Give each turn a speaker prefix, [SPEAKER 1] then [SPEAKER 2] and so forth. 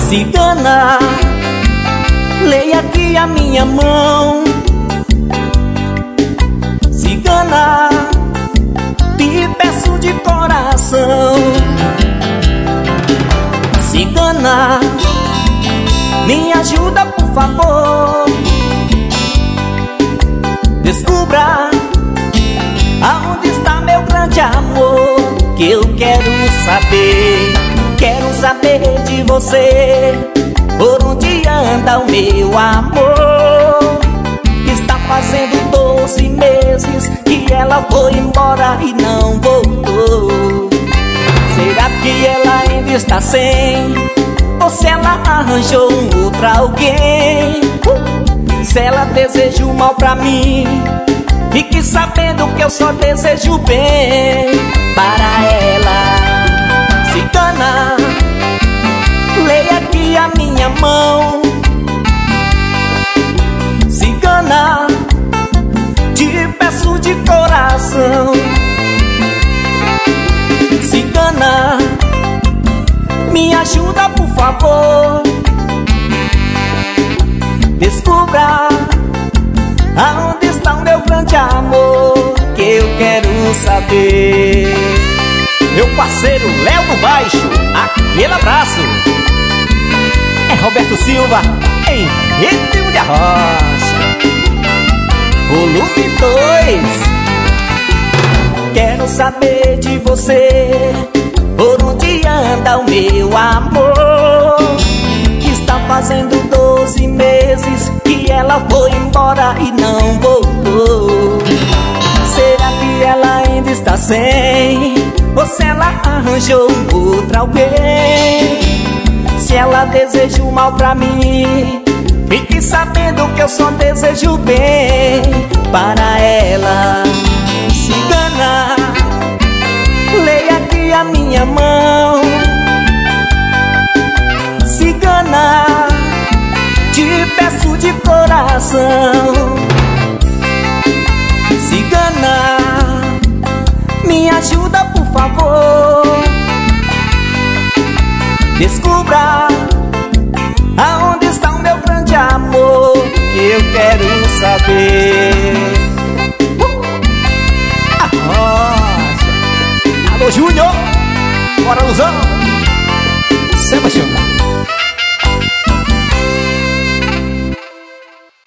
[SPEAKER 1] Cigana, leia aqui a minha mão. Cigana, te peço de coração. Cigana, me ajuda por favor. Descubra aonde está meu grande amor, que eu quero saber de você. Por onde anda o meu amor? Está fazendo 12 meses que ela foi embora e não voltou. Será que ela ainda está sem? Ou se ela arranjou um outro alguém? Se ela deseja o mal pra mim, fique sabendo que eu só desejo bem para ela. Cigana, leia aqui a minha mão. Cigana, te peço de coração. Cigana, me ajuda por favor. Descubra aonde está o meu grande amor, que eu quero saber. Meu parceiro Léo do Baixo, aquele abraço. É Roberto Silva em Ritmo de Arrocha, volume 2. Quero saber de você, por onde anda o meu amor? Está fazendo 12 meses que ela foi embora e não voltou. Será que ela ainda está sem? Ou se ela arranjou um outro alguém? Se ela deseja o mal pra mim, fique sabendo que eu só desejo bem para ela. Cigana, leia aqui a minha mão. Cigana, te peço de coração. Cigana, me ajuda por favor. Descubra aonde está o meu grande amor, que eu quero saber. Arrocha. Alô Júnior, bora Luzão, Sebastião.